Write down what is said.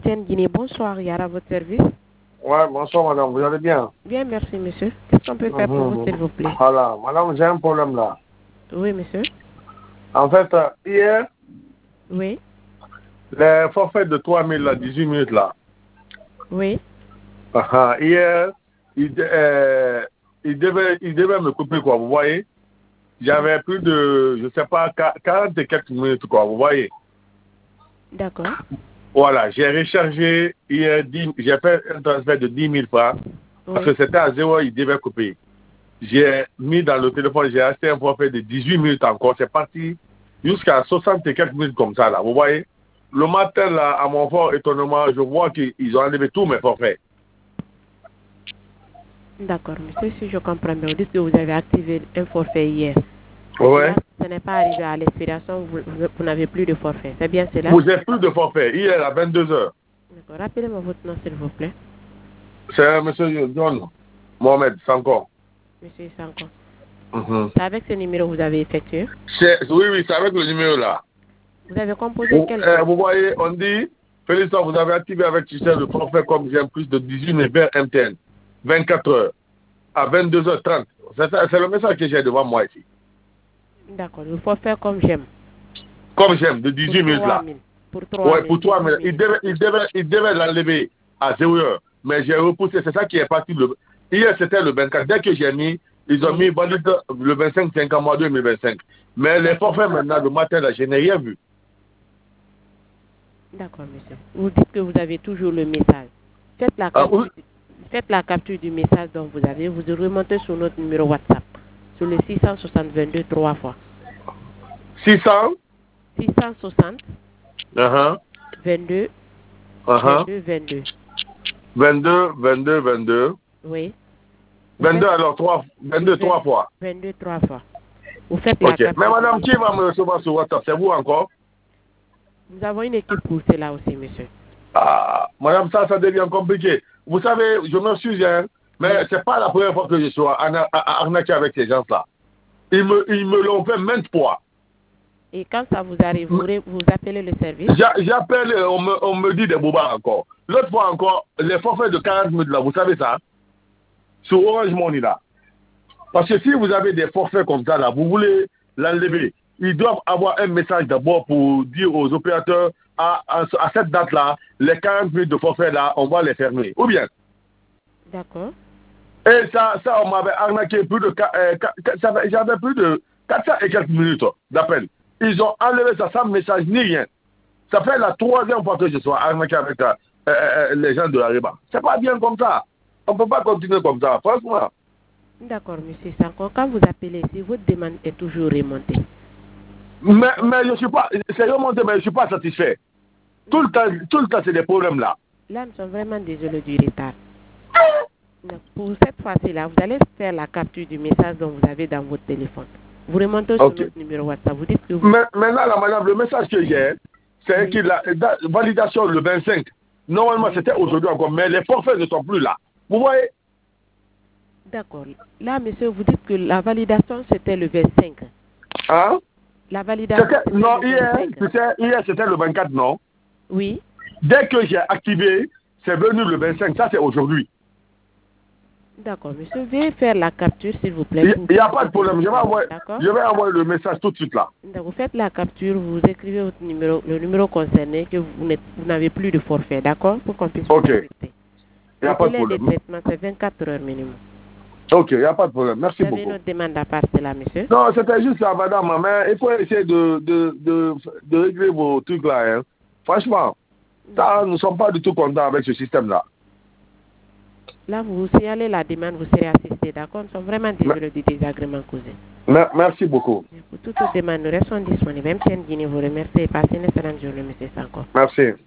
MTN Guinée, bonsoir, Yara, à votre service. Ouais, bonsoir madame, vous allez bien? Bien, merci monsieur. Qu'est-ce qu'on peut faire pour vous, s'il vous plaît? Voilà, madame, j'ai un problème là. Oui, monsieur. En fait, hier, Oui. les forfaits de 3000 là, 18 minutes là. Oui. Hier, il devait me couper quoi, vous voyez? J'avais plus de, je sais pas, 40 et quelques minutes quoi, vous voyez? D'accord. Voilà, j'ai rechargé hier, j'ai fait un transfert de 10 000 francs, parce que c'était à 0, il devait couper. J'ai mis dans le téléphone, j'ai acheté un forfait de 18 minutes encore, c'est parti jusqu'à 60 et quelques minutes comme ça là, vous voyez? Le matin là, à mon fort étonnement, je vois qu'ils ont enlevé tous mes forfaits. D'accord, monsieur, si je comprends bien, vous dites que vous avez activé un forfait hier. Oui. Ce n'est pas arrivé à l'expiration, vous n'avez plus de forfait, c'est bien cela? Vous n'avez plus de forfait, hier à 22 h. D'accord, rappelez-moi votre nom, s'il vous plaît. C'est monsieur John Mohamed Sanko. Monsieur Sanko. C'est avec ce numéro que vous avez effectué? Oui, c'est avec le numéro là. Vous avez composé quel vous voyez, on dit, félicitations, vous avez activé avec Tichel le forfait comme j'aime plus de 18 000 vers MTN. 24 h à 22 h 30. C'est le message que j'ai devant moi ici. D'accord, le forfait comme j'aime. Comme j'aime, de 18 minutes là. Pour 3 000. Pour 3 000. Il devait l'enlever à 0 h. Mais j'ai repoussé, c'est ça qui est parti. Hier c'était le 24. Dès que j'ai mis, ils ont mis le 25 mois 2025. Mais les forfaits maintenant, le matin là, je n'ai rien vu. D'accord, monsieur. Vous dites que vous avez toujours le message. Faites la capture du message dont vous avez. Vous remontez sur notre numéro WhatsApp. Sur le 660-22 3 fois. 600 660 22 22 22. Oui. 22 alors 3 fois. 22 3 fois. Vous faites la capture. Mais madame, qui va me recevoir sur WhatsApp? C'est vous encore? Nous avons une équipe pour cela aussi, monsieur. Ah, madame, ça devient compliqué. Vous savez, je me souviens, mais c'est pas la première fois que je suis arnaqué avec ces gens-là. Ils me l'ont fait maintes fois. Et quand ça vous arrive, vous appelez le service? J'appelle, on me dit des bobards encore. L'autre fois encore, les forfaits de 40 minutes là, vous savez ça? Sur Orange Money là. Parce que si vous avez des forfaits comme ça là, vous voulez l'enlever, ils doivent avoir un message d'abord pour dire aux opérateurs à cette date-là, les 40 minutes de forfait là, on va les fermer. Ou bien? D'accord. Et ça on m'avait arnaqué plus de... j'avais plus de 400 et quelques minutes d'appel. Ils ont enlevé ça sans message ni rien. Ça fait la 3e fois que je suis arnaqué avec les gens de Ariba. C'est pas bien comme ça. On ne peut pas continuer comme ça, franchement. D'accord, monsieur Sanko. Quand vous appelez ici, votre demande est toujours remontée. Mais je suis pas... C'est remonté, mais je ne suis pas satisfait. Tout le temps, c'est des problèmes là. Là, nous sommes vraiment désolés du retard. Pour cette fois-ci-là, vous allez faire la capture du message dont vous avez dans votre téléphone. Vous remontez sur notre numéro WhatsApp. Vous dites que vous... Maintenant, là, madame, le message que j'ai, c'est que la validation le 25. Normalement, c'était aujourd'hui encore, mais les forfaits ne sont plus là. Vous voyez? D'accord. Là, monsieur, vous dites que la validation, c'était le 25. Hein? La validation, non, hier, c'était le 24, non? Oui. Dès que j'ai activé, c'est venu le 25. Ça, c'est aujourd'hui. D'accord, monsieur. Veuillez faire la capture, s'il vous plaît. Il n'y a pas de problème. Je vais envoyer le message tout de suite là. Vous faites la capture, vous écrivez votre numéro, le numéro concerné, que vous n'avez plus de forfait, d'accord? Pour qu'on puisse vous affecter. Il n'y a pas de problème. Le délai de traitement, c'est 24 heures minimum. Ok, il n'y a pas de problème. Merci beaucoup. Vous avez une autre demande à part de là, monsieur? Non, c'était juste ça, madame. Mais il faut essayer de régler vos trucs là. Hein. Franchement, ça, nous ne sommes pas du tout contents avec ce système-là. Là, vous signalez la demande, vous serez assisté, d'accord? Nous sommes vraiment désolés du désagrément causé. Merci beaucoup. Pour toute demande, nous restons disponibles. MTN Guinée vous remercie et passez une excellente journée, monsieur Sanko. Merci.